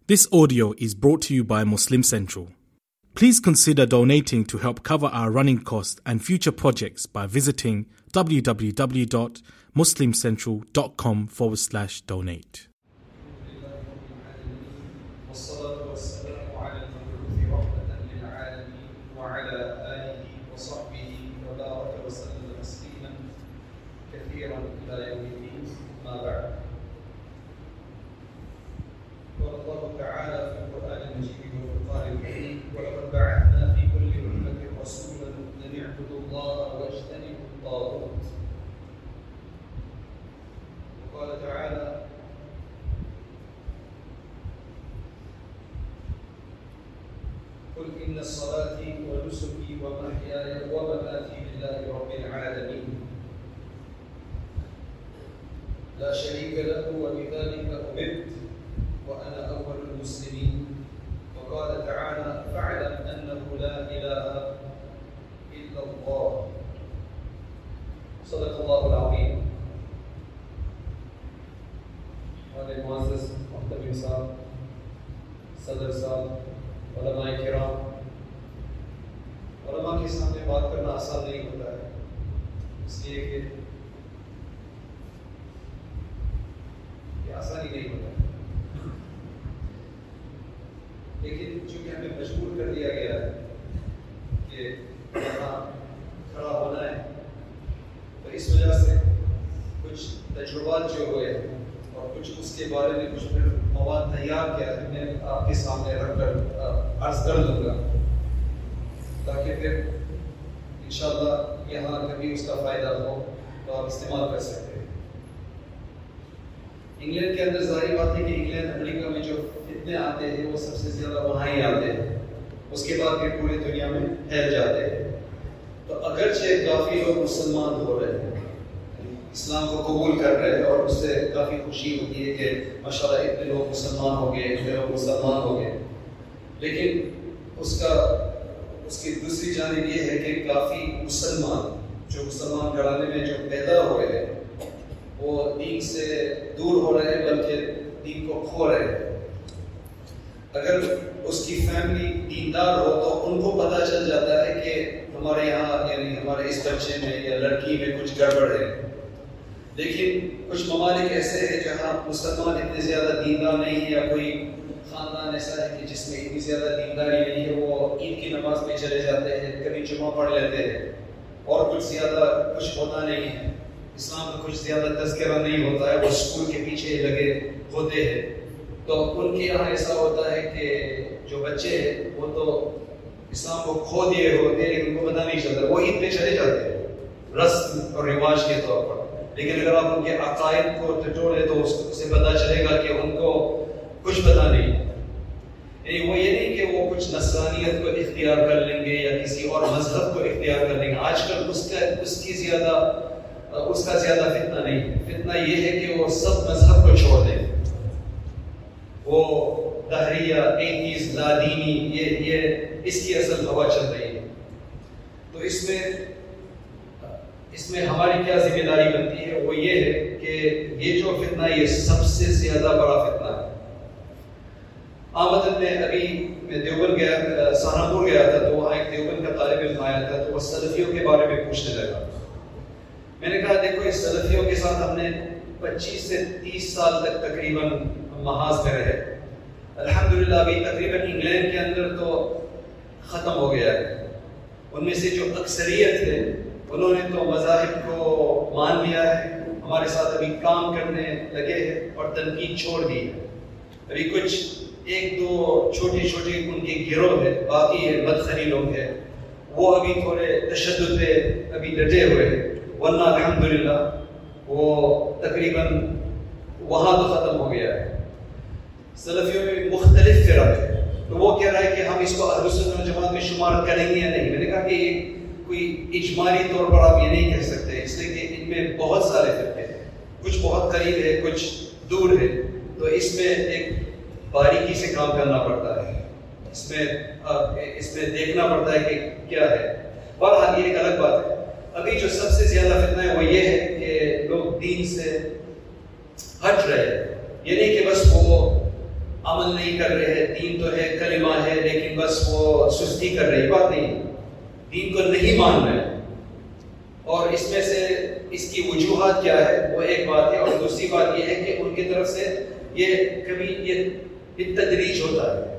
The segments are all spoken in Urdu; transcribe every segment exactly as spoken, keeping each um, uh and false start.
This audio is brought to you by Muslim Central. Please consider donating to help cover our running costs and future projects by visiting www.muslimcentral.com forward slash donate. قال الله تعالى في القرآن المجيد والفرقان الحميد ولقد بعثنا في كل أمة رسولا أن اعبدوا الله واجتنبوا الطاغوت. وقال تعالى قل إن صلاتي ونسكي ومحياي ومماتي لله رب العالمين لا شريك له وبذلك أمرت وأنا أول المسلمين. وقال تعالى فاعلم أنه لا إله إلا الله. صدق الله العظيم. ہمارے معزز محترم صاحب، صدر صاحب، علماء کرام، علماء کے سامنے بات کرنا آسان نہیں ہوتا ہے، اس لیے کہ یہ آسانی نہیں ہوتا ہے، لیکن چونکہ ہمیں مجبور کر دیا گیا ہے کہ یہاں کھڑا ہونا ہے، تو اس وجہ سے کچھ تجربات جو ہوئے اور کچھ اس کے بارے میں کچھ پھر مواد تیار کیا ہے، میں آپ کے سامنے رکھ کر عرض کر دوں گا تاکہ پھر انشاءاللہ یہاں کبھی اس کا فائدہ ہو تو آپ استعمال کر سکتے ہیں۔ انگلینڈ کے اندر ظاہری بات ہے کہ انگلینڈ امریکہ میں جو فتنے آتے ہیں وہ سب سے زیادہ وہاں ہی آتے ہیں، اس کے بعد پھر پوری دنیا میں پھیل جاتے ہیں۔ تو اگرچہ کافی لوگ مسلمان ہو رہے ہیں، اسلام کو قبول کر رہے ہیں، اور اس سے کافی خوشی ہوتی ہے کہ ماشاءاللہ اتنے لوگ مسلمان ہو گئے، اتنے لوگ مسلمان ہو گئے، لیکن اس کا اس کی دوسری جانب یہ ہے کہ کافی مسلمان جو مسلمان گھرانے میں جو پیدا ہوئے ہیں وہ دین سے دور ہو رہے ہیں، بلکہ دین کو کھو رہے ہیں۔ اگر اس کی فیملی دیندار ہو تو ان کو پتہ چل جاتا ہے کہ ہمارے یہاں یعنی ہمارے اس بچے میں یا لڑکی میں کچھ گڑبڑ ہے، لیکن کچھ ممالک ایسے ہیں جہاں مسلمان اتنے زیادہ دیندار نہیں ہے، یا کوئی خاندان ایسا ہے کہ جس میں اتنی زیادہ دینداری نہیں ہے، وہ عید کی نماز میں چلے جاتے ہیں، کبھی جمعہ پڑھ لیتے ہیں، اور کچھ زیادہ کچھ ہوتا نہیں ہے، اسلام کا کچھ زیادہ تذکرہ نہیں ہوتا ہے، وہ اسکول کے پیچھے لگے ہوتے ہیں۔ تو ان کے یہاں ایسا ہوتا ہے کہ جو بچے ہیں وہ تو اسلام کو کھو دیے ہوتے ہیں، لیکن ان کو پتہ نہیں چلتا، وہ عید پہ چلے جاتے ہیں رسم اور رواج کے طور پر، لیکن اگر آپ ان کے عقائد کو ٹٹولیں تو اس سے پتہ چلے گا کہ ان کو کچھ پتہ نہیں۔ یعنی وہ یہ نہیں کہ وہ کچھ نصرانیت کو اختیار کر لیں گے یا کسی اور مذہب کو اختیار کر لیں گے، آج کل اس کا اس کی زیادہ اس کا زیادہ فتنہ نہیں ہے، فتنہ یہ ہے کہ وہ سب مذہب کو چھوڑ دیں، وہ دہریہ، ایتھیز، لادینی، یہ یہ اس کی اصل ہوا چل رہی ہے۔ تو اس میں اس میں ہماری کیا ذمہ داری بنتی ہے، وہ یہ ہے کہ یہ جو فتنہ یہ سب سے زیادہ بڑا فتنہ ہے۔ آمدن میں ابھی میں دیوبند گیا، سہارنپور گیا تھا، تو وہاں ایک دیوبند کا طالب علم آیا تھا، تو وہ سلفیوں کے بارے میں پوچھنے لگا۔ میں نے کہا دیکھو اس سلفیوں کے ساتھ ہم نے پچیس سے تیس سال تک تقریباً محاذ میں رہے، الحمدللہ ابھی تقریباً انگلینڈ کے اندر تو ختم ہو گیا ہے، ان میں سے جو اکثریت ہے انہوں نے تو مذاہب کو مان لیا ہے، ہمارے ساتھ ابھی کام کرنے لگے ہیں اور تنقید چھوڑ دی ہے۔ ابھی کچھ ایک دو چھوٹی چھوٹی ان کے گروہ ہے، باقی مدخلی لوگ ہیں، وہ ابھی تھوڑے تشدد پہ ابھی ڈٹے ہوئے ہیں، ورنہ الحمدللہ وہ تقریباً وہاں تو ختم ہو گیا ہے۔ سلفیوں میں مختلف فرق ہے، تو وہ کہہ رہا ہے کہ ہم اس کو اہل سنت والجماعت میں شمار کریں گے یا نہیں۔ میں نے کہا کہ یہ کوئی اجمالی طور پر آپ یہ نہیں کہہ سکتے، اس لیے کہ ان میں بہت سارے فرقے ہیں، کچھ بہت قریب ہے، کچھ دور ہے، تو اس میں ایک باریکی سے کام کرنا پڑتا ہے، اس میں اس میں دیکھنا پڑتا ہے کہ کیا ہے۔ بہرحال یہ ایک الگ بات ہے۔ ابھی جو سب سے زیادہ فتنہ ہے وہ یہ ہے کہ لوگ دین سے ہٹ رہے ہیں، یہ نہیں کہ بس وہ عمل نہیں کر رہے ہیں, دین تو ہے, کلمہ ہے, لیکن بس وہ سستی کر رہی, بات نہیں, دین کو نہیں مان رہے. اور اس میں سے اس کی وجوہات کیا ہے وہ ایک بات ہے, اور دوسری بات یہ ہے کہ ان کی طرف سے یہ کبھی یہ بالتدریج ہوتا ہے,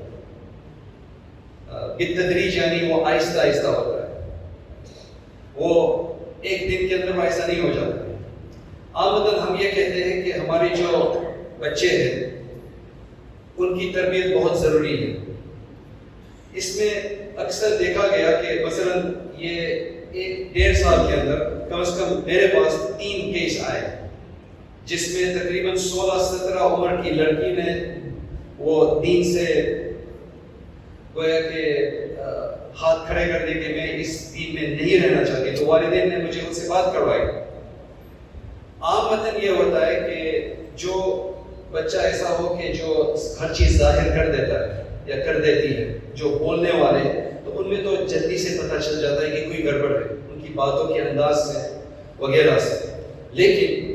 بالتدریج یعنی وہ آہستہ آہستہ ہوتا ہے, وہ ایک دن کے اندر ایسا نہیں ہو جاتا. عامتاً ہم یہ کہتے ہیں کہ ہمارے جو بچے ہیں ان کی تربیت بہت ضروری ہے. اس میں اکثر دیکھا گیا کہ مثلاً یہ ایک ڈیڑھ سال کے اندر کم از کم میرے پاس تین کیس آئے جس میں تقریباً سولہ سترہ عمر کی لڑکی نے وہ دین سے گویا کہ ہاتھ کھڑے کر دے کہ میں اس دین میں نہیں رہنا چاہتی, تو والدین نے مجھے ان سے بات کروائی. عام مطلب یہ ہوتا ہے کہ جو بچہ ایسا ہو کہ جو ہر چیز ظاہر کر دیتا ہے یا کر دیتی ہے, جو بولنے والے ہیں, تو ان میں تو جلدی سے پتہ چل جاتا ہے کہ کوئی گڑبڑ ہے ان کی باتوں کے انداز سے وغیرہ سے. لیکن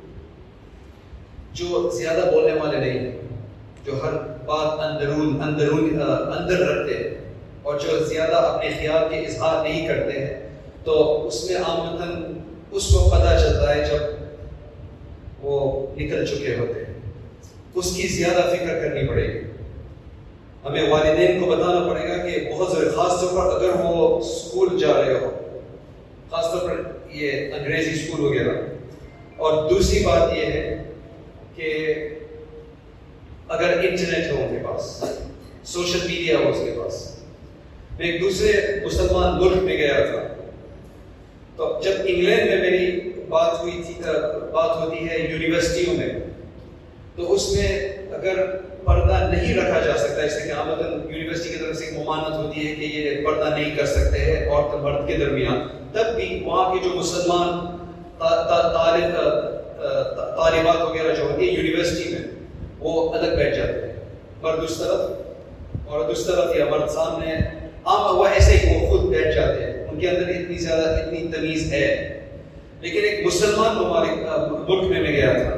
جو زیادہ بولنے والے نہیں ہیں, جو ہر بات اندرون اندرون اندر رکھتے ہیں اور جو زیادہ اپنے خیال کے اظہار نہیں کرتے ہیں, تو اس میں عامتاً اس کو پتہ چلتا ہے جب وہ نکل چکے ہوتے ہیں. اس کی زیادہ فکر کرنی پڑے گی, ہمیں والدین کو بتانا پڑے گا کہ بہت ضروری, خاص طور پر اگر وہ اسکول جا رہے ہو, خاص طور پر یہ انگریزی اسکول وغیرہ. اور دوسری بات یہ ہے کہ اگر انٹرنیٹ ہو ان کے پاس, سوشل میڈیا ہو اس کے پاس. میں ایک دوسرے مسلمان ملک میں گیا تھا, تو جب انگلینڈ میں میری بات ہوئی تھی, بات ہوتی ہے یونیورسٹیوں میں, تو اس میں اگر پردہ نہیں رکھا جا سکتا, اس لیے کہ عامتاً یونیورسٹی کی طرف سے ایک ممانعت ہوتی ہے کہ یہ پردہ نہیں کر سکتے ہیں عورت مرد کے درمیان, تب بھی وہاں کے جو مسلمان طالب طالبات وغیرہ جو ہوتی ہے یونیورسٹی میں, وہ الگ بیٹھ جاتے ہیں, مرد اس طرف اور اس طرف یا مرد سامنے, عام وہ ایسے ہی وہ خود بیٹھ جاتے ہیں, ان کے اندر اتنی زیادہ اتنی تمیز ہے. لیکن ایک مسلمان ممالک ملک میں میں گیا تھا,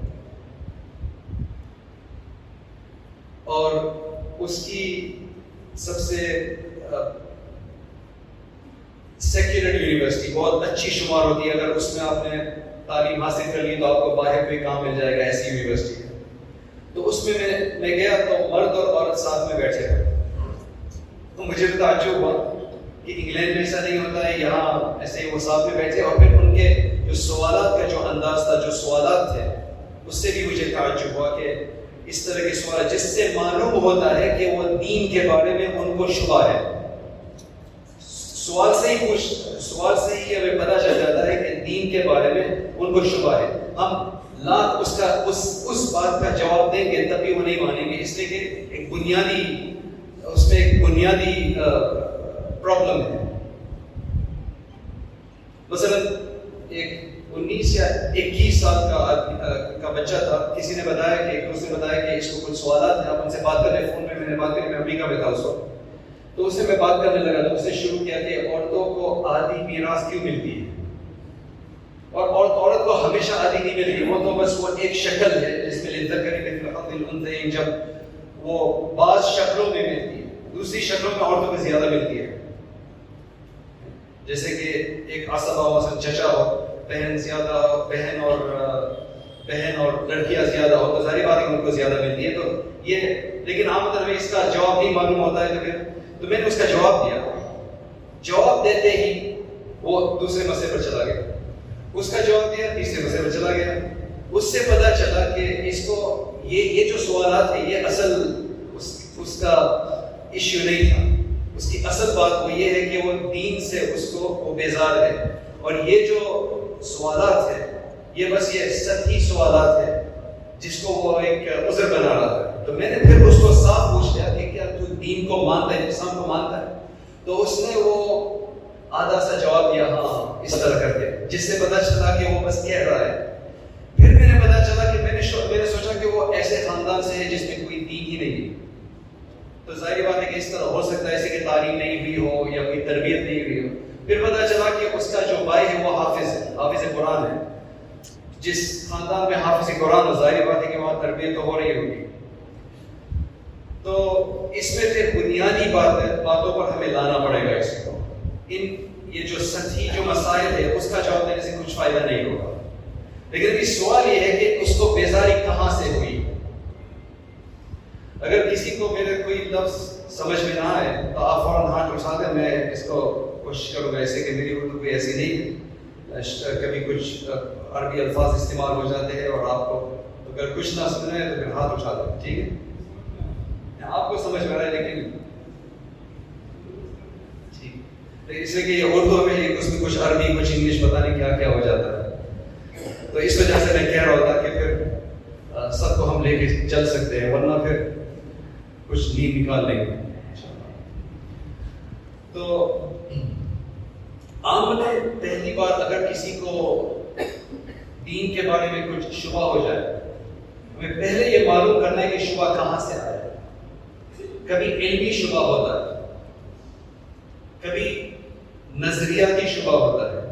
اور اس کی سب سے سیکولر یونیورسٹی بہت اچھی شمار ہوتی ہے, اگر اس میں آپ نے تعلیم حاصل کر لی تو آپ کو باہر پہ کام مل جائے گا, ایسی یونیورسٹی ہے. تو اس میں میں میں گیا تو مرد اور عورت ساتھ میں بیٹھے ہوئے, تو مجھے تعجب ہوا کہ انگلینڈ میں ایسا نہیں ہوتا ہے, یہاں ایسے ہی وہ ساتھ میں بیٹھے. اور پھر ان کے جو سوالات کا جو انداز تھا, جو سوالات تھے, اس سے بھی مجھے تعجب ہوا کہ اس طرح کے سوال جس سے معلوم ہوتا ہے کہ وہ دین کے بارے میں ان کو شبہ ہے. سوال سے ہی پوچھ سوال سے ہی ہمیں پتہ چل جاتا ہے کہ دین کے بارے میں ان کو شبہ ہے. ہم لاکھ اس کا اس اس بات کا جواب دیں گے تب بھی وہ نہیں مانیں گے, اس لیے کہ ایک بنیادی اس میں ایک بنیادی پرابلم ہے. مثلا ایک انیس یا اکیس سال کا کا بچہ تھا, کسی نے بتایا کہ ایک دوست نے بتایا کہ اس کو کچھ سوالات ہیں, آپ ان سے بات کر لیں. فون میں میں نے بات کری, میں امریکہ میں تھا اس وقت, تو اس سے میں بات کرنے لگا. تو اس نے شروع کیا کہ عورتوں کو آدھی میراث کیوں ملتی ہے, اور عورت کو ہمیشہ آدھی نہیں ملتی, وہ تو بس وہ ایک شکل ہے جس میں للذکر مثل حظ الانثیین, جب وہ بعض شکلوں میں ملتی ہے, دوسری شکلوں میں عورتوں کو زیادہ ملتی ہے. جیسے کہ ایک عصبہ ہو, مثلا چچا ہو, بہن زیادہ ہو, بہن اور بہن اور لڑکیاں زیادہ ہو, تو ظاہر بات ہے ان کو زیادہ ملتی ہے. تو یہ لیکن عام طور میں اس کا جواب نہیں معلوم ہوتا ہے. تو پھر تو میں نے اس کا جواب دیا, جواب دیتے ہی وہ دوسرے مسئلے پر چلا گیا, اس کا جواب دیا, تیسرے مسئلے پر چلا گیا. اس سے پتہ چلا کہ اس کو یہ یہ جو سوالات ہیں یہ اصل اس, اس کا ایشو نہیں تھا. اس کی اصل بات وہ یہ ہے کہ وہ دین سے اس کو وہ بیزار ہے, اور یہ جو سوالات ہیں یہ بس یہ سطحی سوالات ہیں جس کو وہ ایک عذر بنا رہا تھا. تو میں نے پھر اس کو صاف پوچھ لیا کہ کیا تو دین کو مانتا ہے, اسلام کو مانتا ہے؟ تو اس نے وہ آدھا سا جواب دیا, ہاں اس طرح کر کے, جس سے پتہ چلا کہ وہ بس کہہ رہا ہے. پھر میں نے پتہ چلا کہ میں نے میں نے سوچا کہ وہ ایسے خاندان سے ہے جس میں کوئی دین ہی نہیں ہے. تو ظاہر بات ہے کہ اس طرح ہو سکتا ہے ایسے کہ تعلیم نہیں ہوئی ہو یا کوئی تربیت نہیں ہوئی ہو. پھر پتہ چلا کہ اس کا جو بھائی ہے وہ حافظ ہے, حافظ قرآن ہے. جس خاندان میں حافظ قرآن ہو, ظاہر بات ہے کہ وہاں تربیت تو ہو رہی ہوگی. تو اس میں پھر بنیادی بات باتوں پر ہمیں لانا پڑے گا اس کو. ان یہ جو سطحی جو مسائل ہے اس کا جواب دینے سے کچھ فائدہ نہیں ہوگا. لیکن اس سوال یہ ہے کہ اس کو بیزاری کہاں سے ہوئی. اگر کسی کو میرے کوئی لفظ سمجھ میں نہ آئے تو آپ فوراً ہاتھ اٹھا دیں, میں اس کو کوشش کروں گا. ایسے کہ میری اردو کوئی ایسی نہیں ہے, کبھی کچھ عربی الفاظ استعمال ہو جاتے ہیں اور آپ کو اگر کچھ نہ سننا ہے تو پھر ہاتھ اٹھا دیں, ٹھیک ہے. آپ کو سمجھ میں آ رہا ہے لیکن ٹھیک, اس لیے کہ یہ اردو میں اس میں کچھ عربی کچھ انگلش پتہ نہیں کیا کیا ہو جاتا ہے. تو اس وجہ سے میں کہہ رہا ہوتا کہ پھر سب کو ہم لے کے چل سکتے ہیں, ورنہ پھر کچھ نیند نکال لیں گے. تو عام میں پہلی بات, اگر کسی کو دین کے بارے میں کچھ شبہ ہو جائے, ہمیں پہلے یہ معلوم کرنا ہے کہ شبہ کہاں سے آیا ہے. کبھی علمی شبہ ہوتا ہے, کبھی نظریاتی شبہ ہوتا ہے.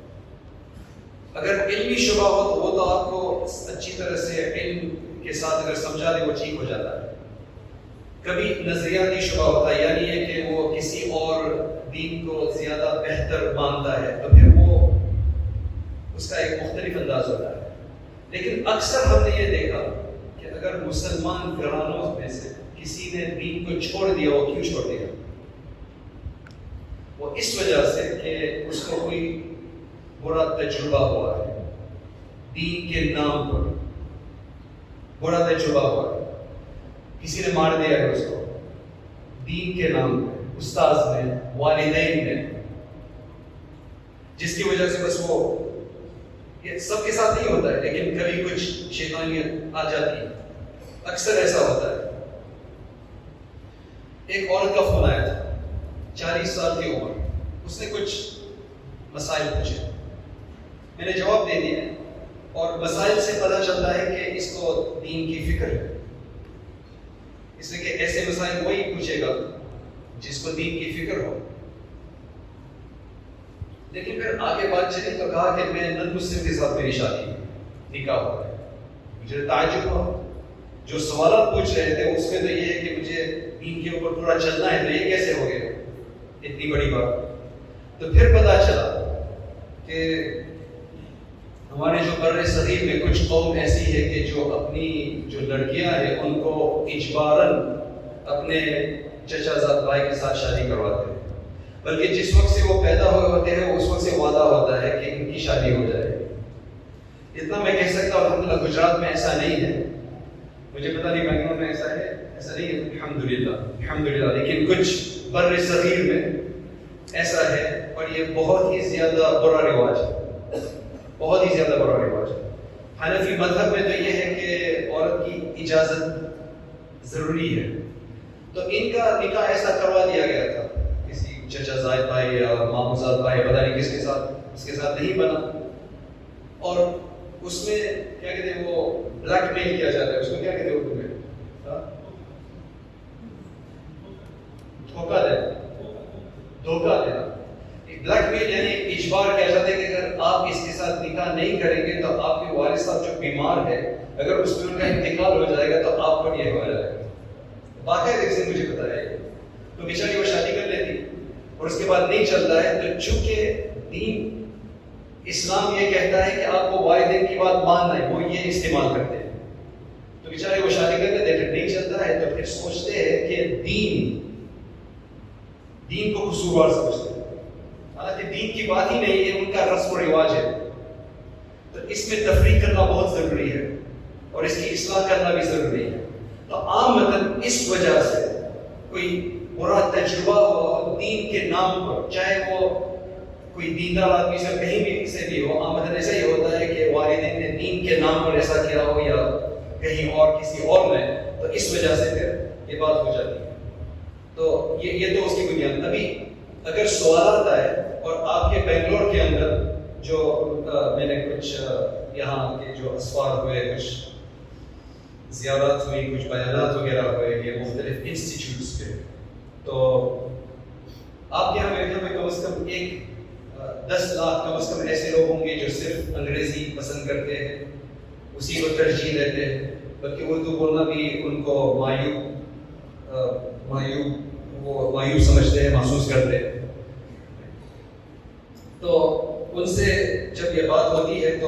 اگر علمی شبہ ہو تو وہ تو آپ کو اچھی طرح سے علم کے ساتھ اگر سمجھا دے وہ ٹھیک ہو جاتا ہے. کبھی نظریاتی شبہ ہوتا ہے, یعنی یہ کہ وہ کسی اور دین کو زیادہ بہتر مانتا ہے, تو پھر وہ اس کا ایک مختلف انداز ہوتا ہے. لیکن اکثر ہم نے یہ دیکھا کہ اگر مسلمان گھرانوں میں سے کسی نے دین کو چھوڑ دیا, وہ کیوں چھوڑ دیا؟ وہ اس وجہ سے کہ اس کو کوئی برا تجربہ ہوا ہے, دین کے نام پر برا تجربہ ہوا ہے. کسی نے مار دیا ہے اس کو دین کے نام پہ, استاذ نے, والدین نے, جس کی وجہ سے بس وہ, یہ سب کے ساتھ نہیں ہوتا ہے لیکن کبھی کچھ شیطانیت آ جاتی ہے, اکثر ایسا ہوتا ہے. ایک عورت کا فون آیا تھا, چالیس سال کی عمر, اس نے کچھ مسائل پوچھے, میں نے جواب دے دیا, اور مسائل سے پتہ چلتا ہے کہ اس کو دین کی فکر ہے. اس لیے کہ ایسے مسائل وہی پوچھے گا جس کو دین کی فکر ہو. لیکن پھر آگے بات چلی تو کہا کہ میں نن مسلم کے ساتھ میری شادی نکاح ہوا ہے. مجھے تعجب ہوا, جو سوالات پوچھ رہے تھے اس میں تو یہ ہے کہ مجھے دین کے اوپر تھوڑا چلنا ہے, تو یہ کیسے ہو گیا اتنی بڑی بات. تو پھر پتا چلا کہ ہمارے جو بر صغیر میں کچھ قوم ایسی ہے کہ جو اپنی جو لڑکیاں ہیں ان کو اجباراً اپنے چچا زاد بھائی کے ساتھ شادی کرواتے ہیں, بلکہ جس وقت سے وہ پیدا ہوئے ہوتے ہیں اس وقت سے وعدہ ہوتا ہے کہ ان کی شادی ہو جائے. اتنا میں کہہ سکتا ہوں الحمدللہ گجرات میں ایسا نہیں ہے, مجھے پتہ نہیں بنگلور میں ایسا ہے, ایسا نہیں ہے الحمدللہ الحمدللہ لیکن کچھ بر صغیر میں ایسا ہے, اور یہ بہت ہی زیادہ برا رواج ہے, بہت ہی زیادہ برا رواج ہے. حنفی مذہب میں تو یہ ہے کہ عورت کی اجازت ضروری ہے, تو ان کا نکاح ایسا کروا دیا گیا تھا کسی چچا زائد بھائی یا مامو زاد بھائی, پتہ نہیں کس کے ساتھ, اس کے ساتھ نہیں بنا, اور اس میں کیا کہتے ہیں وہ بلیک میل کیا جاتا ہے, اس کو کیا کہتے ہیں اردو میں, دھوکہ دینا, دھوکہ دینا. بلیک میل یعنی اجبار کیا جاتا ہے کہ اگر آپ اس کے ساتھ نکاح نہیں کریں گے تو آپ کے والد صاحب جو بیمار ہے, اگر اس میں ان کا انتقال ہو جائے گا تو آپ پر یہ ہو جائے گا. باقاعدہ سے مجھے پتا ہے, تو بیچاری وہ شادی کر لیتی اور اس کے بعد نہیں چلتا ہے. تو چونکہ دین اسلام یہ کہتا ہے کہ آپ کو والدین کی بات ماننا ہے, وہ یہ استعمال کرتے ہیں, تو بیچارے وہ شادی کر لیتے ہیں, نہیں چلتا ہے تو پھر سوچتے ہیں کہ دین دین کو قصوروار سمجھتے ہیں, حالانکہ دین کی بات ہی نہیں ہے, ان کا رسم و رواج ہے. تو اس میں تفریق کرنا بہت ضروری ہے اور اس کی اصلاح کرنا بھی ضروری ہے. تو عام مطلب اس وجہ سے کوئی برا تجربہ ہو دین کے نام پر, چاہے وہ کوئی دیندار آدمی سے کہیں بھی سے بھی ہو, عام مطلب ایسا ہی ہوتا ہے کہ والدین نے دین کے نام پر ایسا کیا ہو یا کہیں اور کسی اور نے, تو اس وجہ سے پھر یہ بات ہو جاتی ہے. تو یہ یہ تو اس کی بنیاد. ابھی اگر سوالات آئے اور آپ کے بنگلور کے اندر جو آ, میں نے کچھ آ, یہاں کے جو اسفار ہوئے, کچھ زیارات ہوئی, کچھ بیانات وغیرہ ہوئے یہ مختلف انسٹیٹیوٹس کے, تو آپ کے یہاں میرے خیال میں کم از کم ایک دس لاکھ کم از کم ایسے لوگ ہوں گے جو صرف انگریزی پسند کرتے ہیں, اسی کو ترجیح دیتے ہیں, بلکہ اردو بولنا بھی ان کو مایوب مایوب وہ مایوب سمجھتے ہیں، محسوس کرتے ہیں. تو ان سے جب یہ بات ہوتی ہے تو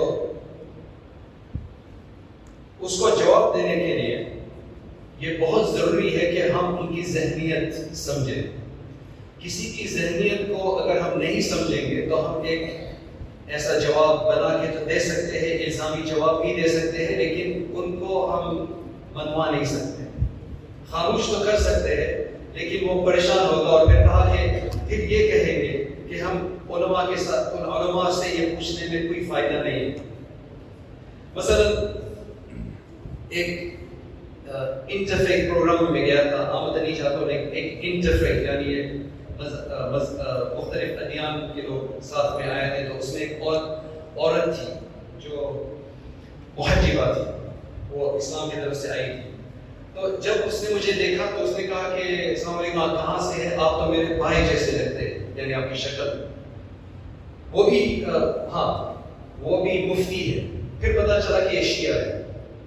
اس کو جواب دینے کے لیے یہ بہت ضروری ہے کہ ہم ان کی ذہنیت سمجھیں. کسی کی ذہنیت کو اگر ہم نہیں سمجھیں گے تو ہم ایک ایسا جواب بنا کے تو دے سکتے ہیں، الزامی جواب بھی دے سکتے ہیں، لیکن ان کو ہم منوا نہیں سکتے. خاموش تو کر سکتے ہیں لیکن وہ پریشان ہوگا اور پھر کہا کہ پھر یہ کہیں گے کہ ہم علماء کے ساتھ ان علماء سے یہ پوچھنے میں کوئی فائدہ نہیں ہے. مثلا ایک انٹرفیک پروگرام میں گیا تھا، آمد نہیں چاہتا ہوں، ایک انٹرفیک یعنی یہ مختلف ادیان کے لوگ ساتھ میں آئے تھے. تو اس میں ایک اور عورت تھی جو محجبہ تھی، وہ اسلام کی طرف سے آئی تھی. تو جب اس نے مجھے دیکھا تو اس نے کہا کہ السلام علیکم، آپ کہاں سے ہیں؟ آپ تو میرے بھائی جیسے لگتے ہیں، یعنی آپ کی شکل. وہ بھی ہاں وہ بھی مفتی ہے. پھر پتا چلا کہ یہ شیعہ ہے.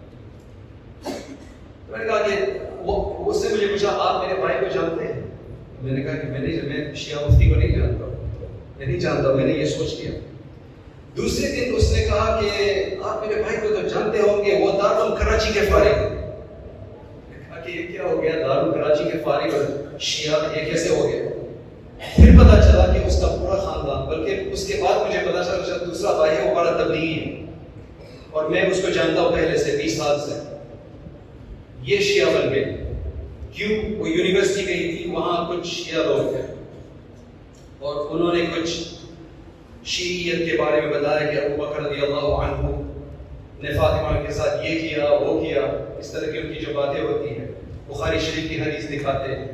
میں نے کہا کہ وہ اس نے مجھے پوچھا آپ میرے بھائی کو جانتے ہیں؟ میں نے کہا کہ میں نہیں، میں شیعہ مفتی کو نہیں جانتا، میں نہیں جانتا. میں نے یہ سوچ لیا. دوسرے دن اس نے کہا کہ آپ میرے بھائی کو تو جانتے ہوں گے، وہ دارالعلوم کراچی کے فارغ ہیں. کہ یہ کیا ہو گیا، دارالعلوم کراچی کے فارغ اور شیعہ یہ کیسے ہو گیا؟ پھر پتا چلا کہ اس کا پورا خاندان، بلکہ اس کے بعد مجھے پتا چلا کہ دوسرا بھائی ہے وہ بڑا تبلیغی ہے اور میں اس کو جانتا ہوں پہلے سے بیس سال سے. یہ شیعہ بن گئے. کیوں؟ وہ یونیورسٹی گئی تھی، وہاں کچھ شیعہ لوگ تھے اور انہوں نے کچھ شیعیت کے بارے میں بتایا کہ ابو بکر رضی اللہ عنہ نے فاطمہ کے ساتھ یہ کیا وہ کیا، اس طرح کی ان کی جو باتیں ہوتی ہیں. بخاری شریف کی حدیث دکھاتے ہیں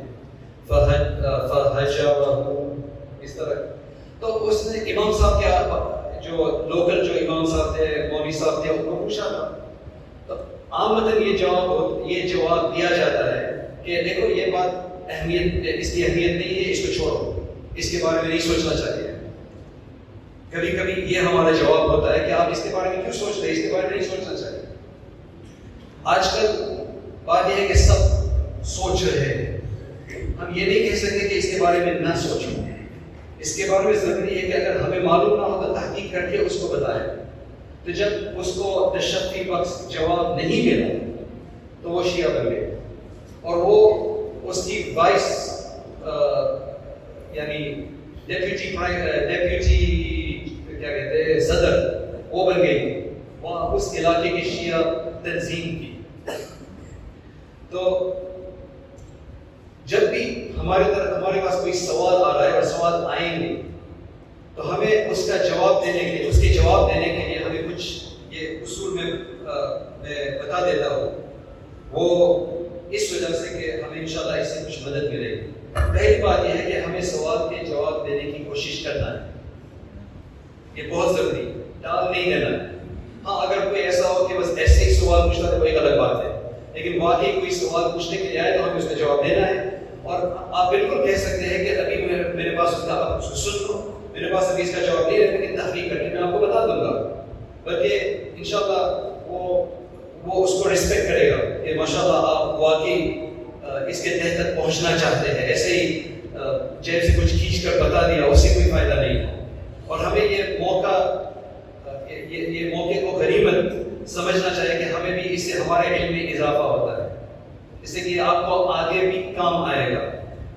اس طرح. تو اس نے امام صاحب کے جو لوکل جو امام صاحب تھے، مولوی صاحب تھے، ان کو پوچھا تھا. تو عامتاً یہ جواب یہ جواب دیا جاتا ہے کہ دیکھو یہ بات اہمیت اس کی اہمیت نہیں ہے، اس کو چھوڑو، اس کے بارے میں نہیں سوچنا چاہیے. کبھی کبھی یہ ہمارا جواب ہوتا ہے کہ آپ اس کے بارے میں کیوں سوچ رہے ہیں، اس کے بارے میں نہیں سوچنا چاہیے. آج کل بات یہ ہے کہ سب سوچ رہے ہیں. ہم یہ نہیں کہہ سکتے کہ اس کے بارے میں نہ سوچیں. اس کے بارے میں ضروری ہے کہ اگر ہمیں معلوم نہ ہو تو تحقیق کر کے اس کو بتائیں. تو جب اس کو تشفی بخش جواب نہیں ملا تو وہ شیعہ بن گئے اور وہ اس کی وائس یعنی ڈیپیوٹی ڈیپیوٹی کیا کہتے ہیں صدر وہ بن گئی وہاں اس علاقے کی شیعہ تنظیم کی. تو جب بھی ہمارے طرف ہمارے پاس کوئی سوال آ رہا ہے اور سوال آئیں گے تو ہمیں اس کا جواب دینے کے لیے اس کے جواب دینے کے لیے ہمیں کچھ یہ اصول میں میں بتا دیتا ہوں. وہ اس وجہ سے کہ ہمیں انشاءاللہ اس سے کچھ مدد ملے گی. پہلی بات یہ ہے کہ ہمیں سوال کے جواب دینے کی کوشش کرنا ہے. یہ بہت ضروری ہے، ٹال نہیں دینا ہے. ہاں اگر کوئی ایسا ہو کہ بس ایسے ہی سوال پوچھتا ہے تو ایک الگ بات ہے، لیکن واقعی کوئی سوال پوچھنے کے لیے آئے تو ہمیں اس کا جواب دینا ہے. اور آپ بالکل کہہ سکتے ہیں کہ ابھی میرے پاس اس کا اس کو سن لو، میرے پاس ابھی اس کا جواب نہیں ہے، لیکن تحقیق کر کے میں آپ کو بتا دوں گا. بلکہ انشاءاللہ وہ وہ اس کو رسپیکٹ کرے گا کہ ماشاءاللہ آپ واقعی اس کے تحت تک پہنچنا چاہتے ہیں. ایسے ہی جیب سے کچھ کھینچ کر بتا دیا اس سے کوئی فائدہ نہیں ہے. اور ہمیں یہ موقع یہ, یہ موقع کو غنیمت سمجھنا چاہیے کہ ہمیں بھی اس سے ہمارے علم میں اضافہ ہوتا ہے، اس سے کہ آپ کو آگے بھی کام آئے گا.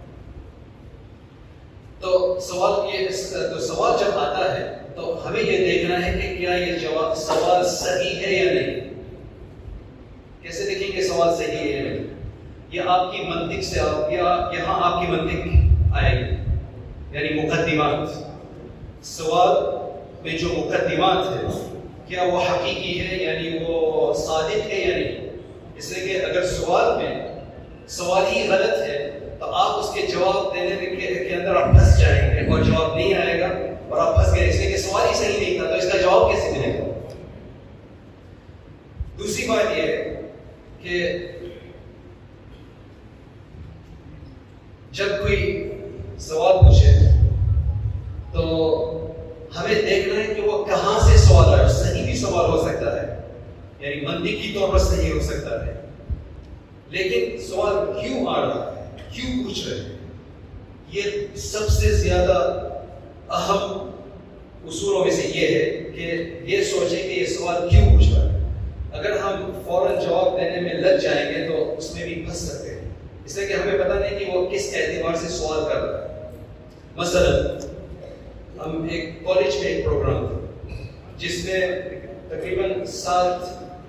تو سوال یہ تو سوال جب آتا ہے تو ہمیں یہ دیکھنا ہے کہ کیا یہ جواب سوال صحیح ہے یا نہیں. کیسے دیکھیں گے سوال صحیح ہے یا نہیں؟ یہ آپ کی منطق سے آپ یا یہاں آپ کی منطق آئے گی، یعنی مقدمات. سوال میں جو مقدمات ہے کیا وہ حقیقی ہے، یعنی وہ صادق ہے یا نہیں. اس لیے کہ اگر سوال میں سوال ہی غلط ہے تو آپ اس کے جواب دینے کے اندر آپ پھنس جائیں گے اور جواب نہیں آئے گا اور آپ پھنس گئے. اس لیے کہ سوال ہی صحیح نہیں تھا تو اس کا جواب کیسے ملے گا. دوسری بات یہ ہے کہ جب کوئی سوال پوچھے تو ہمیں دیکھنا ہے کہ وہ کہاں سے سوال آیا. صحیح بھی سوال ہو سکتا ہے، یعنی منطقی طور پر صحیح ہو سکتا ہے، لیکن سوال کیوں آ رہا ہے. کیوں پوچھ رہے ہیں، یہ سب سے زیادہ اہم اصولوں میں سے یہ ہے کہ یہ سوچیں کہ یہ سوال کیوں پوچھ رہا ہے۔ اگر ہم فوراً جواب دینے میں لگ جائیں گے تو اس میں بھی پھنس سکتے ہیں، اس لیے کہ ہمیں پتہ نہیں کہ وہ کس اعتبار سے سوال کر رہا ہے۔ مثلاً ہم ایک کالج میں ایک پروگرام تھا جس میں تقریباً سات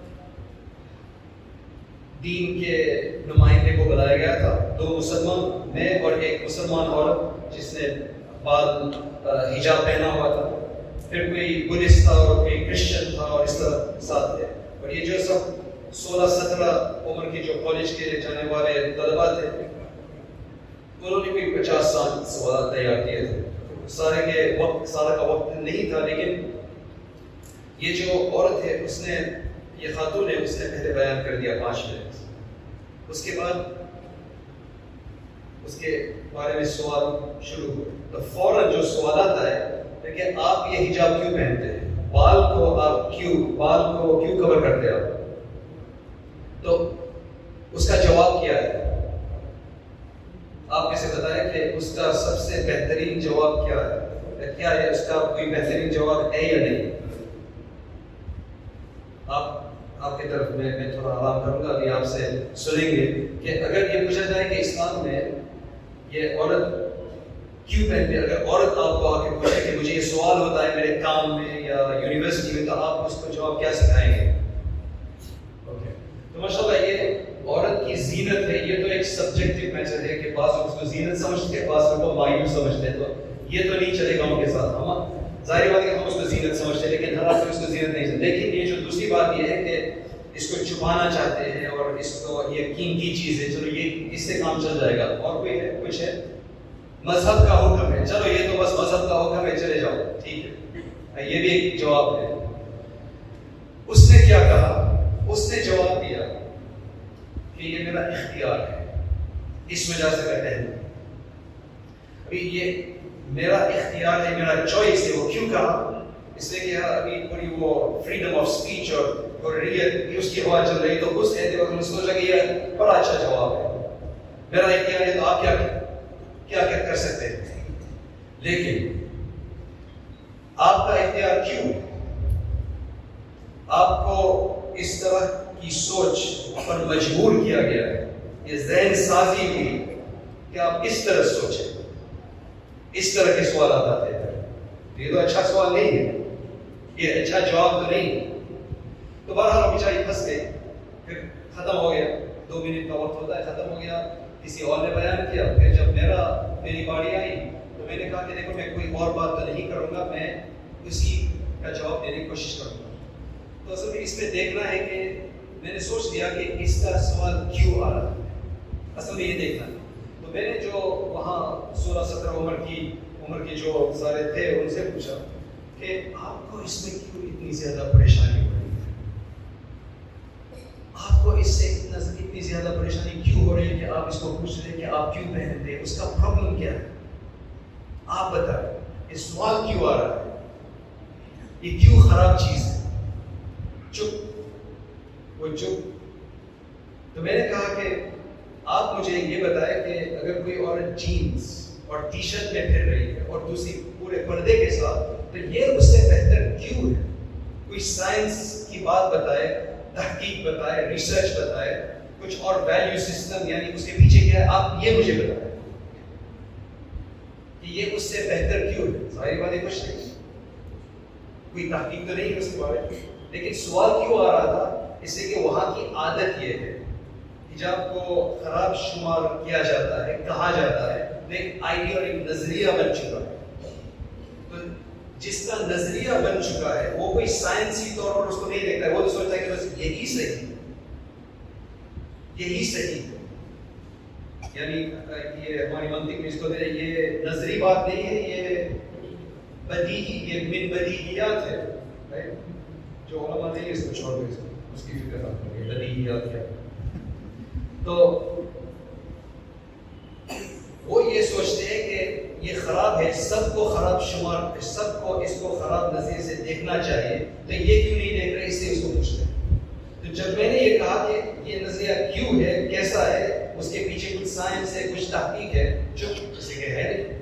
دین کے نمائندے کو بلایا گیا تھا، دو مسلمان، میں اور ایک مسلمان عورت جس نے بعد حجاب پہنا ہوا تھا، پھر کوئی بدھسٹ تھا اور کوئی کرسچن تھا اور اس طرح ساتھ تھے، اور یہ جو سب سولہ سترہ عمر کے جو کالج کے جانے والے طلبا تھے، انہوں نے کوئی پچاس سال سوالات تیار کیے تھے، سارے کے وقت سارا کا وقت نہیں تھا، لیکن یہ جو عورت ہے اس نے، یہ خاتون ہے، اس نے پہلے بیان کر دیا پانچ منٹ، اس کے بعد اس کے بارے میں سوال شروع ہوئے، تو فوراً جو سوالات آئے کہ آپ یہ حجاب کیوں پہنتے ہیں، بال کو آپ کیوں بال کو کیوں کور کرتے ہیں آپ، تو اس کا جواب کیا ہے؟ آپ کیسے بتائیں کہ اس کا سب سے بہترین جواب کیا ہے؟ کیا ہے اس کا کوئی بہترین جواب ہے یا نہیں؟ آپ آپ کی طرف میں میں تھوڑا آرام کروں گا، ابھی آپ سے سنیں گے کہ اگر یہ پوچھا جائے کہ اسلام میں یہ عورت کیوں پہنتے ہیں، اگر عورت آپ کو آ کے پوچھے کہ مجھے یہ سوال ہوتا ہے میرے کام میں یا یونیورسٹی میں، تو آپ اس کو جواب کیا سکھائیں گے؟ اوکے، تو ماشاء اللہ یہ عورت کی زینت ہے، یہ تو ایک سبجیکٹو میٹر ہے کہ بعض لوگ اس کو زینت سمجھتے ہیں، بعض لوگ کو مایوس سمجھتے ہیں، تو یہ تو نہیں چلے گا ان کے ساتھ، ہم ظاہر بات ہے کہ ہم اس کو زینت سمجھتے ہیں لیکن ہر آدمی اس کو زینت نہیں سمجھتے، لیکن یہ جو دوسری بات یہ ہے کہ اس کو چھپانا چاہتے ہیں اور اس کو یہ قیمتی چیز ہے، چلو یہ اس سے کام چل جائے گا، اور کوئی ہے کچھ ہے مذہب کا حکم ہے، چلو یہ تو بس مذہب کا حکم ہے، چلے جاؤ، ٹھیک ہے، یہ بھی ایک جواب ہے۔ اس نے کیا کہا؟ اس نے جواب دیا کہ یہ میرا اختیار ہے، اس وجہ سے میں پہنوں۔ ابھی یہ میرا اختیار ہے، میرا چوائس ہے، وہ کیوں کہا؟ اس لیے کہ ابھی پوری وہ فریڈم آف اسپیچ اور حریت اس کی بات چل رہی، تو اس اعتبار میں سوچا کہ یہ بڑا اچھا جواب ہے، میرا اختیار ہے، تو آپ کیا کیا کیا کر سکتے ہیں، لیکن آپ کا اختیار کیوں؟ آپ کو اس طرح کی سوچ پر مجبور کیا گیا ہے، یہ ذہن سازی ہوئی کہ آپ اس طرح سوچیں، اس طرح کے سوالات آتے ہیں، یہ تو اچھا سوال نہیں ہے، یہ اچھا جواب تو نہیں ہے۔ تو بہرحال بیچاری پھنس گئی، پھر ختم ہو گیا، دو منٹ کا وقت ہوتا ہے، ختم ہو گیا، کسی اور نے بیان کیا، پھر جب میرا میری باری آئی تو میں نے کہا کہ دیکھو میں کوئی اور بات تو نہیں کروں گا، میں اسی کا جواب دینے کی کوشش کروں گا۔ تو اصل میں اس میں دیکھنا ہے کہ میں نے سوچ لیا کہ اس کا سوال کیوں آ رہا ہے، اصل میں یہ دیکھنا ہے۔ تو میں نے جو وہاں سولہ سترہ عمر کی عمر کے جو سارے تھے ان سے پوچھا کہ آپ کو اس میں کیوں اتنی زیادہ پریشانی ہو رہی ہے، آپ کو اس سے اتنا اتنی زیادہ پریشانی کیوں ہو رہی ہے کہ آپ اس کو پوچھ رہے ہیں کہ آپ کیوں پہنتے ہیں، اس کا پرابلم کیا ہے، آپ بتائیں، یہ سوال کیوں آ رہا ہے، یہ کیوں خراب چیز ہے؟ چپ، وہ چپ۔ تو میں نے کہا کہ آپ مجھے یہ بتائیں کہ اگر کوئی عورت جینز اور ٹی شرٹ میں پھر رہی ہے اور دوسری پورے پردے کے ساتھ، تو یہ اس سے بہتر کیوں ہے؟ کوئی سائنس کی بات بتائے، تحقیق بتائے، ریسرچ بتائے، کچھ اور ویلیو سسٹم، یعنی اس کے پیچھے کیا ہے، آپ یہ مجھے بتائیں کہ یہ اس سے بہتر کیوں ہے۔ ظاہر بات ہے کچھ نہیں، کوئی تحقیق تو نہیں ہے اس کے بارے میں، لیکن سوال کیوں آ رہا تھا؟ اس لیے کہ وہاں کی عادت یہ ہے، حجاب کو خراب شمار کیا جاتا ہے، کہا جاتا ہے، ایک آئیڈیا اور ایک نظریہ بن چکا ہے۔ تو جس کا نظریہ بن چکا ہے وہ کوئی سائنسی طور پر اس کو نہیں دیکھتا ہے، وہ تو سوچتا ہے کہ بس یہی صحیح ہے، یہی صحیح ہے، یعنی یہ ہماری منطق میں اس کو دے رہے، یہ نظری بات نہیں ہے، یہ بدیہی، یہ من بدیہیات ہے، جو علماء نہیں اس کو چھوڑ دو، اس کی فکر نہ کرو، بدیہیات کیا۔ تو وہ یہ سوچتے ہیں کہ یہ خراب ہے، سب کو خراب شمار، سب کو اس کو خراب نظریے سے دیکھنا چاہیے، تو یہ کیوں نہیں دیکھ رہے، اس سے اس کو پوچھتے ہیں۔ تو جب میں نے یہ کہا کہ یہ نظریہ کیوں ہے، کیسا ہے، اس کے پیچھے کچھ سائنس ہے, کچھ تحقیق ہے, جو کسی کے ہے نہیں.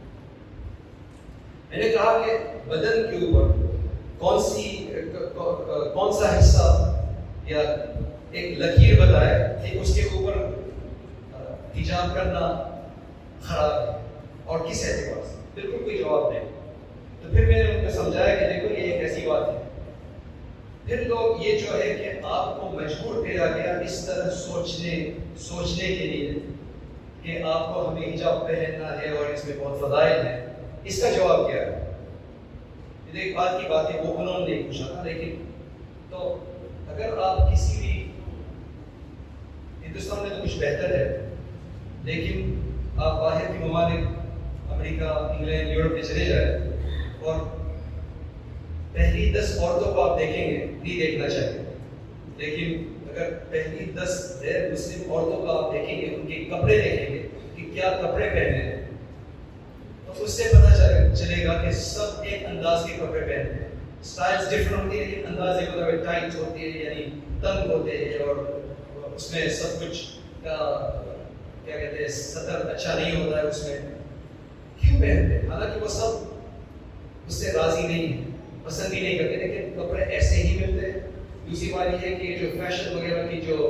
میں نے کہا کہ بدن کے اوپر کون سی کون سا حصہ یا ایک لکیر بتائے کہ اس کے اوپر حجاب کرنا خراب ہے اور کس اعتبار سے, بالکل کوئی جواب نہیں. تو پھر میں نے ان کو سمجھایا کہ دیکھو یہ ایک ایسی بات ہے. پھر لوگ یہ جو ہے کہ آپ کو مجبور کیا گیا اس طرح سوچنے سوچنے کے لیے کہ آپ کو ہمیں حجاب پہننا ہے اور اس میں بہت فضائل ہیں. اس کا جواب کیا ہے؟ ایک بات کی بات ہے, وہ انہوں نے نہیں پوچھا تھا, لیکن تو اگر آپ کسی بھی ہندوستان میں تو کچھ بہتر ہے, لیکن آپ باہر کے ممالک امریکہ, انگلینڈ, یورپ میں چلے جائیں اور پہلی دس عورتوں کو آپ دیکھیں گے, نہیں دیکھنا چاہیے, لیکن اگر پہلی دس غیر مسلم عورتوں کو آپ دیکھیں گے, ان کے کپڑے دیکھیں گے کہ کیا کپڑے پہنے ہیں, تو اس سے پتہ چلے گا کہ سب ایک انداز کے کپڑے پہنتے ہیں. اسٹائلز ڈفرنٹ ہوتی ہے لیکن انداز ایک ہوتا ہے, ٹائٹ ہوتی ہے یعنی تنگ ہوتے ہیں, اور اس میں سب کچھ کا کیا کہتے ہیں سطر اچھا نہیں ہوتا ہے اس میں. کیوں پہنتے ہیں؟ حالانکہ وہ سب اس سے راضی نہیں ہیں, پسند ہی نہیں کرتے, لیکن کپڑے ایسے ہی ملتے ہیں. دوسری بات یہ ہے کہ جو فیشن وغیرہ کی جو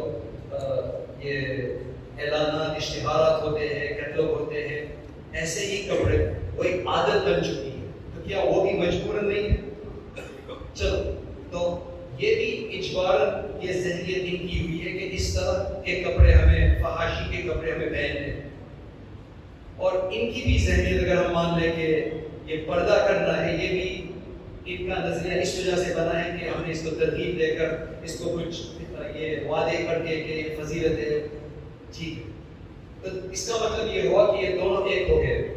یہ اعلانات, اشتہارات ہوتے ہیں, کیٹلاگ ہوتے ہیں, ایسے ہی کپڑے وہ ایک عادت بن چکی ہے. تو کیا وہ بھی مجبوراً نہیں ہے؟ چلو, تو یہ بھی اجباراً یہ ذہنیت ان کی ہوئی ہے کہ اس طرح کے کپڑے ہمیں, فحاشی کے کپڑے ہمیں پہننے, اور ان کی بھی ذہنیت اگر ہم مان لیں کہ یہ پردہ کرنا ہے, یہ بھی ان کا نظریہ اس وجہ سے بنا ہے کہ ہم نے اس کو ترغیب دے کر اس کو کچھ یہ وعدے کر کے کہ یہ فضیلت ہے, ٹھیک ہے. تو اس کا مطلب یہ ہوا کہ یہ دونوں ایک ہو گئے.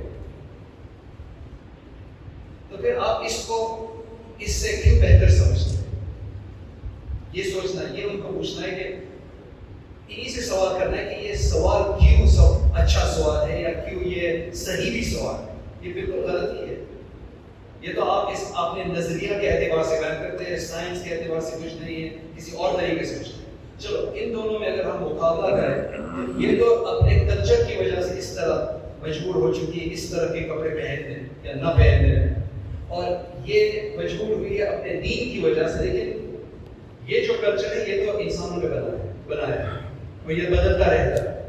تو پھر آپ اس کو اس سے کیوں بہتر سمجھتے ہیں, یہ سوچنا, یہ ان کو پوچھنا ہے کہ انہی سے سوال کرنا ہے کہ یہ سوال کیوں سب اچھا سوال ہے یا کیوں یہ صحیح بھی سوال ہے. یہ بالکل غلط ہی ہے. یہ تو آپ اس آپ نے نظریہ کے اعتبار سے بیان کرتے ہیں, سائنس کے اعتبار سے کچھ نہیں ہے, کسی اور طریقے سے کچھ نہیں. چلو ان دونوں میں اگر ہم مقابلہ کریں, یہ تو اپنے کلچر کی وجہ سے اس طرح مجبور ہو چکی ہے اس طرح کے کپڑے پہننے یا نہ پہننے, اور یہ مجبور ہوئی ہے اپنے دین کی وجہ سے. لیکن یہ جو کلچر ہے یہ تو انسانوں نے بنایا بنایا ہے, وہ یہ بدلتا رہتا ہے.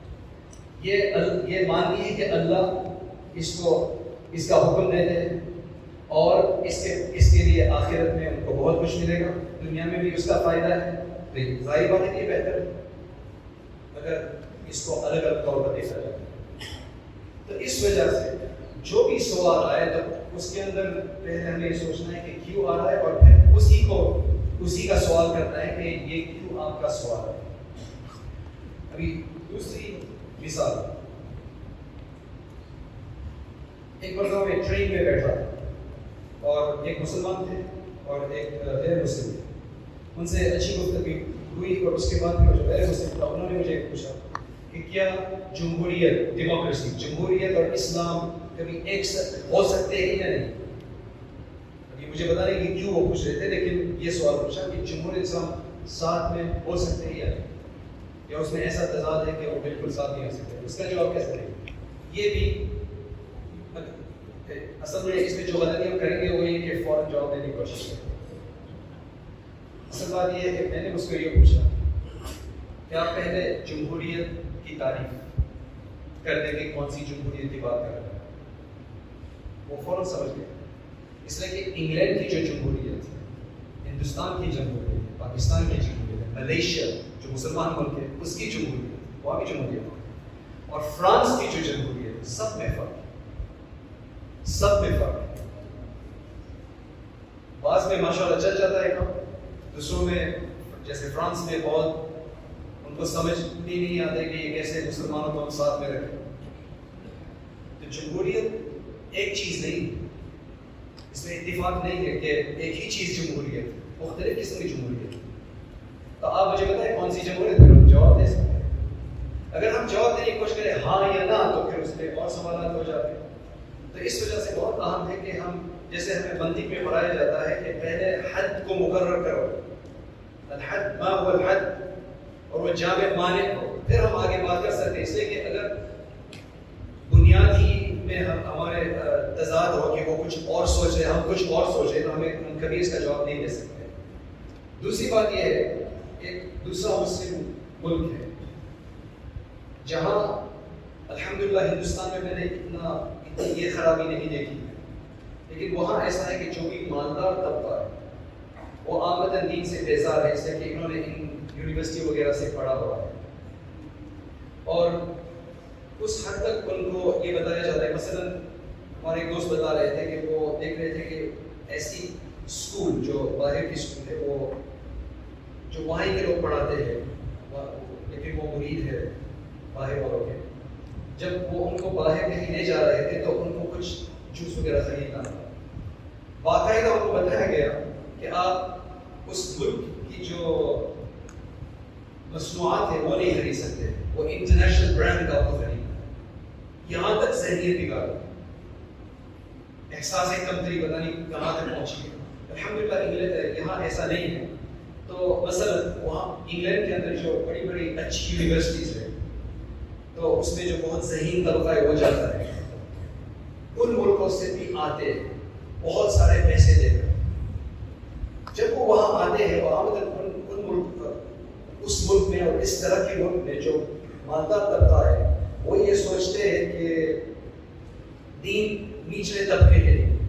یہ یہ مانتی ہے کہ اللہ اس کو اس کا حکم دیتے ہیں اور اس کے اس کے لیے آخرت میں ان کو بہت کچھ ملے گا, دنیا میں بھی اس کا فائدہ ہے. تو ظاہر بات ہے کہ یہ بہتر ہے اگر اس کو الگ الگ طور پر دیکھا جائے. تو اس وجہ سے جو بھی سوال آئے تو اس کے اندر پہلے ہمیں یہ سوچنا ہے کہ کیوں آ رہا ہے, اور پھر اسی کو اسی کا سوال کرنا ہے کہ یہ کیوں آپ کا سوال ہے. ابھی دوسری مثال, ایک مرتبہ میں ٹرین میں بیٹھا اور ایک مسلمان تھے اور ایک غیر مسلم تھے. ان سے اچھی گفتگو ہوئی اور اس کے بعد جو غیر مسلم تھا انہوں نے مجھے پوچھا کہ کیا جمہوریت, ڈیموکریسی, جمہوریت اور اسلام کبھی ایک ہو سکتے ہیں یا نہیں. ابھی مجھے بتا نہیں کہ کیوں وہ پوچھ رہے تھے, لیکن یہ سوال پوچھا کہ جمہوریت اسلام ساتھ میں ہو سکتے ہیں یا نہیں, یا اس میں ایسا تضاد ہے کہ وہ بالکل ساتھ نہیں ہو سکتے. اس کا جواب کیسے دیں گے؟ یہ بھی اصل میں اس میں جو غلطی ہم کریں گے وہ یہ کہ فوراً جواب دینے کی کوشش کریں. اصل بات یہ ہے کہ میں نے اس کو یہ پوچھا کہ آپ پہلے جمہوریت کی تعریف کر دیں کہ کون سی جمہوریت کی بات کر رہے ہیں. وہ فوراً سمجھ گئے, اس لیے کہ انگلینڈ کی جو جمہوریت ہے, ہندوستان کی جمہوریت ہے, پاکستان کی جمہوریت ہے, ملیشیا جو مسلمان ملک ہے اس کی جمہوریت, وہاں بھی جمہوریت ہے, اور فرانس کی جو جمہوریت ہے, سب میں فرق ہے, سب میں فرق ہے. بعض میں ماشاءاللہ چل جاتا ہے کام, دوسروں میں جیسے فرانس میں بہت ان کو سمجھ بھی نہیں آتا کہ یہ کیسے مسلمانوں کو ہم ساتھ میں رکھیں. تو جمہوریت ایک چیز نہیں, اس میں اتفاق نہیں ہے کہ ایک ہی چیز جمہوریت, مختلف قسم کی جمہوریت. تو آپ مجھے بتائیں کون سی جمہوریت, پھر ہم جواب دے سکتے ہیں. اگر ہم جواب دینے کی کوشش کریں ہاں یا نہ تو پھر اس پہ اور سوالات ہو جاتے ہیں. تو اس وجہ سے بہت اہم ہے کہ ہم, جیسے ہمیں منطق میں پڑھایا جاتا ہے کہ پہلے حد کو مقرر کرو, الحد ما هو الحد, اور وہ جامع مانع ہو, پھر ہم آگے بات کر سکتے ہیں. اس لیے کہ اگر بنیادی میں ہمارے تضاد ہو کہ وہ کچھ اور سوچ رہے, ہم کچھ اور سوچ رہے, تو ہمیں ہم کبھی اس کا جواب نہیں دے سکتے. دوسری بات یہ ہے, ایک دوسرا مسلم ملک ہے جہاں الحمدللہ ہندوستان میں میں نے اتنا اتنی یہ خرابی نہیں دیکھی ہے, لیکن وہاں ایسا ہے کہ جو بھی مالدار طبقہ ہے وہ آمدن دین سے بیزار ہے, اس لیے کہ انہوں نے ان یونیورسٹی وغیرہ سے پڑھا ہوا ہے, اور اس حد تک ان کو یہ بتایا جاتا ہے. مثلا ہمارے ایک دوست بتا رہے تھے کہ وہ دیکھ رہے تھے کہ ایسی اسکول جو باہر کی اسکول ہے, وہ جو وہاں کے لوگ پڑھاتے ہیں لیکن وہ مرید ہے باہر والوں کے, جب وہ ان کو باہر کہیں لے جا رہے تھے تو ان کو کچھ جوس وغیرہ خریدنا تھا. باقاعدہ ان کو بتایا گیا کہ آپ اس ملک کی جو مصنوعات ہیں وہ نہیں خرید سکتے, وہ انٹرنیشنل برانڈ کا آپ کو خریدنا ہے. یہاں تک ذہنیت بگاڑ, احساس کمتری پتہ نہیں کہاں تک پہنچی ہے. الحمدللہ یہاں ایسا نہیں ہے. تو مثلا وہاں انگلینڈ کے اندر جو بڑی بڑی اچھی یونیورسٹیز ہیں تو اس میں جو بہت ذہین طبقہ ہے وہ جاتا ہے, ان ملکوں سے بھی آتے ہیں بہت سارے پیسے دے کر. جب وہ وہاں آتے ہیں اور آمدن ان, ان ملک پر اس ملک میں اور اس طرح کے ملک میں جو مالدار طبقہ ہے وہ یہ سوچتے ہیں کہ دین نچلے طبقے کے لیے,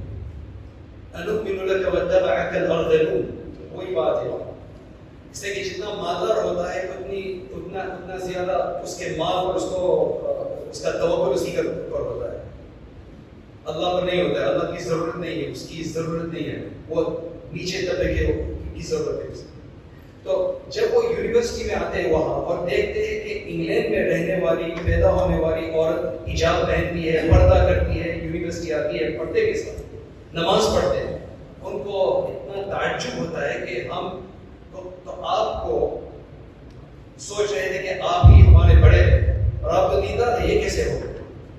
انؤمن لک واتبعک الارذلون, وہی بات ہے. اس لیے کہ جتنا مالدار ہوتا ہے اتنی اتنا اتنا زیادہ اس کے مال پر اس کو اس کا توقع اسی کا پر ہوتا ہے, اللہ پر نہیں ہوتا ہے. اللہ کی ضرورت نہیں ہے, اس کی ضرورت نہیں ہے, وہ نیچے طبقے کی ضرورت ہے. تو جب وہ یونیورسٹی میں آتے ہیں وہاں اور دیکھتے ہیں کہ انگلینڈ میں رہنے والی پیدا ہونے والی عورت حجاب پہنتی ہے, پردہ کرتی ہے, یونیورسٹی آتی ہے, پردے کے ساتھ نماز پڑھتے ہیں, ان کو اتنا تعجب ہوتا ہے کہ ہم تو, تو آپ کو سوچ رہے تھے کہ آپ ہی ہمارے بڑے ہیں اور آپ تو دیندار ہیں, یہ کیسے ہو؟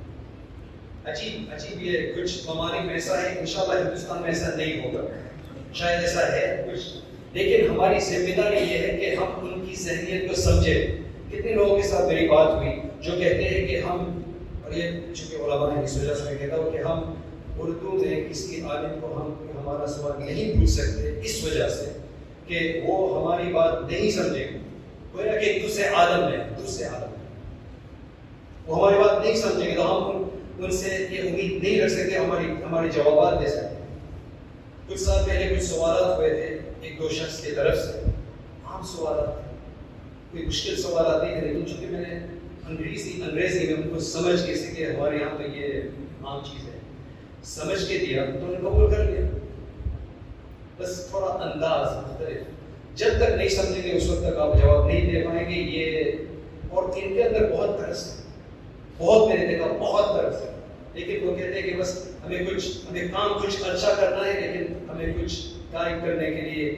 عجیب عجیب یہ کچھ ممالک میں ایسا ہے. انشاءاللہ ہندوستان میں ایسا نہیں ہوگا, شاید ایسا ہے کچھ, لیکن ہماری ذمہ داری یہ ہے کہ ہم ان کی ذہنیت کو سمجھیں. کتنے لوگوں کے ساتھ میری بات ہوئی جو کہتے ہیں کہ ہم, اور یہ چونکہ علماء ہے اس وجہ سے میں کہتا ہوں کہ ہم اردو میں کسی عالم کو ہم ہمارا سوال نہیں پوچھ سکتے اس وجہ سے کہ وہ ہماری بات نہیں سمجھے گا. کوئی نہ کہ دوسرے عالم ہے, دوسرے عالم ہے, وہ ہماری بات نہیں سمجھے گا تو ہم ان سے یہ امید نہیں رکھ سکتے ہماری ہمارے جوابات دے سکتے. کچھ سال پہلے کچھ سوالات ہوئے تھے ایک دو شخص کی طرف سے, عام سوالات تھے, کوئی مشکل سوالات نہیں تھے, لیکن چونکہ میں نے انگریزی انگریزی میں ان کو سمجھ کے سیکھے, ہمارے یہاں تو یہ عام چیز ہے, سمجھ کے دیا تو انہوں نے قبول کر لیا. بس تھوڑا انداز مختلف, جب تک نہیں سمجھیں گے اس وقت تک آپ جواب نہیں دے پائیں گے. یہ اور ان کے اندر بہت طرز ہے, بہت میں نے دیکھا بہت طرز ہے, لیکن وہ کہتے ہیں کہ بس ہمیں کچھ ہمیں کام کچھ اچھا کرنا ہے, لیکن ہمیں کچھ قائم کرنے کے لیے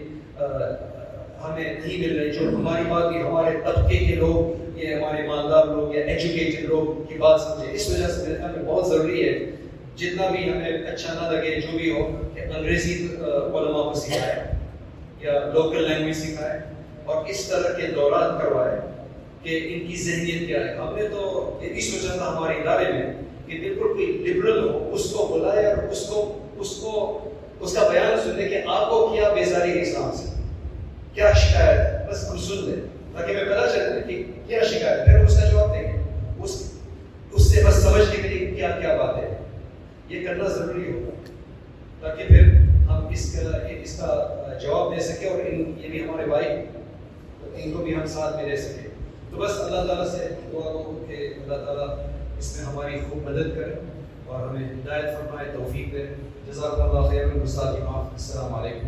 ہمیں نہیں مل رہی. جو ہماری بات بھی ہمارے طبقے کے لوگ, یہ ہمارے مالدار لوگ یا ایجوکیٹڈ لوگ کی بات سمجھے. اس وجہ سے ہمیں بہت ضروری ہے جتنا بھی ہمیں اچھا نہ لگے جو بھی ہو کہ انگریزی علماء کو سکھائے یا لوکل لینگویج سکھائے اور اس طرح کے دورات کروائے کہ ان کی ذہنیت کیا ہے. ہم نے تو یہ سوچا تھا ہمارے ادارے میں کہ بالکل کوئی لبرل ہو اس کو بلائے اور اس کو اس کو اس کا بیان سننے کہ آپ کو کیا بیزاری ہے اسلام سے, کیا شکایت ہے, بس ہم سن لیں تاکہ میں پتا چلے کہ کیا شکایت ہے, پھر اس کا جواب دیں گے. اس اس سے بس سمجھنے کے لیے کیا کیا بات ہے, یہ کرنا ضروری ہوگا تاکہ پھر ہم اس کا اس کا جواب دے سکیں اور ان یہ بھی ہمارے بھائی, ان کو بھی ہم ساتھ میں دے سکیں. تو بس اللہ تعالیٰ سے دعا ہو کہ اللہ تعالیٰ اس میں ہماری خوب مدد کرے اور ہمیں ہدایت فرمائے, توفیق دے. جزاک اللہ خیر. السلام علیکم.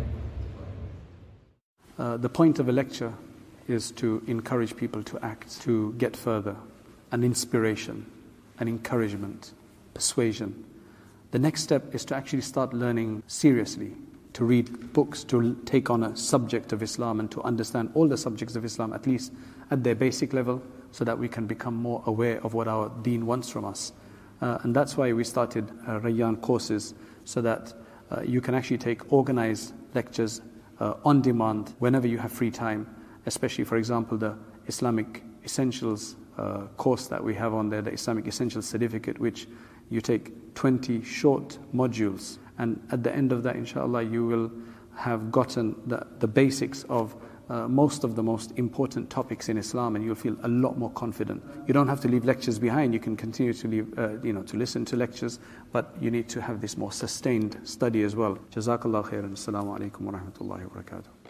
Uh, the point of a lecture is to encourage people to act, to get further, an inspiration, an encouragement, persuasion. The next step is to actually start learning seriously, to read books, to take on a subject of Islam and to understand all the subjects of Islam, at least at their basic level, so that we can become more aware of what our deen wants from us. Uh, and that's why we started uh, Rayyan courses, so that uh, you can actually take organized lectures uh, on demand whenever you have free time, especially, for example, the Islamic Essentials uh, course that we have on there, the Islamic Essentials Certificate, which you take twenty short modules, and at the end of that, inshallah, you will have gotten the, the basics of uh, most of the most important topics in Islam, and you'll feel a lot more confident. You don't have to leave lectures behind. You can continue to leave, uh, you know, to listen to lectures, but you need to have this more sustained study as well. Jazakallah khairan. Assalamu alaikum wa rahmatullahi wa barakatuh.